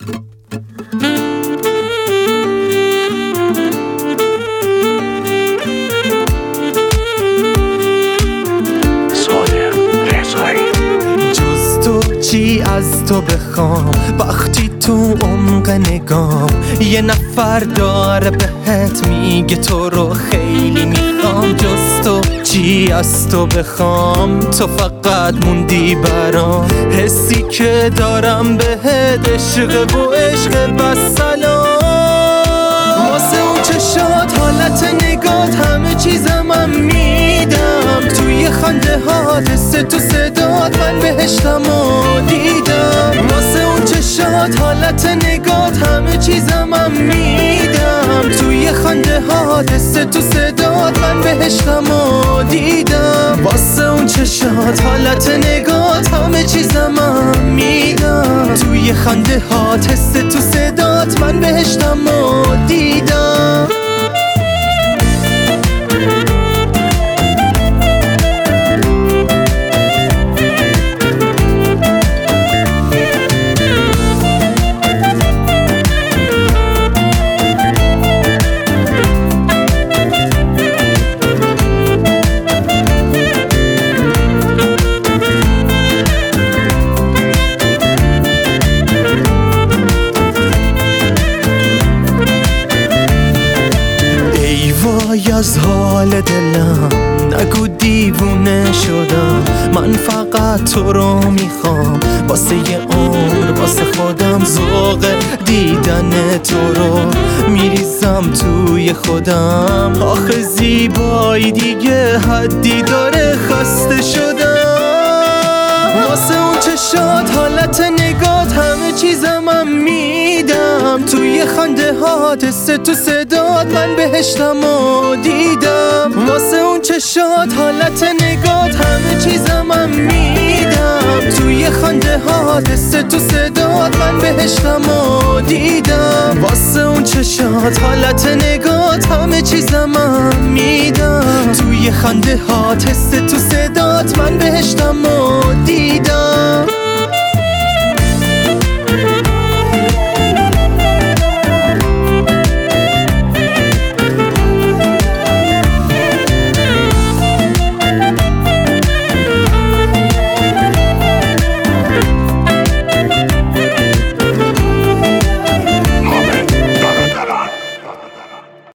چی از تو بخوام وقتی تو عمق نگام یه نفر داره بهت میگه تو رو خیلی میخوام. جز تو چی از تو بخوام، تو فقط موندی برام. حسی که دارم بهت عشق و عشق بس سلام. واسه اون چشات حالت نگات همه چیزم میدم. توی خنده ها دست تو صدات من بهشتم و دیدم. واسه اون چشات حالت نگات همه چیزم میدم. توی خنده ها دست تو صدات من بهشتم و دیدم. واسه اون چشات حالت نگات همه چیزم میدم. توی خنده ها دست تو صدات من بهشتم و دیدم. وای از حال دلم نگو دیوونه شدم. من فقط تو رو میخوام واسه یه عمر، واسه خودم ذوق دیدن تو رو میریزم توی خودم. آخه زیبایی دیگه حدی داره، خسته شدم. واسه اون چشات حالت نگات همه چیزم میدم. توی خنده ها دست تو صدات من بهشتم و دیدم. واسه اون چشات حالت نگات همه چیزم میدم. توی خنده ها دست تو صدات من بهشتم و دیدم. واسه اون چشات حالت نگات همه چیزم میدم. توی خنده ها دست تو صدات من بهشتم و دیدم.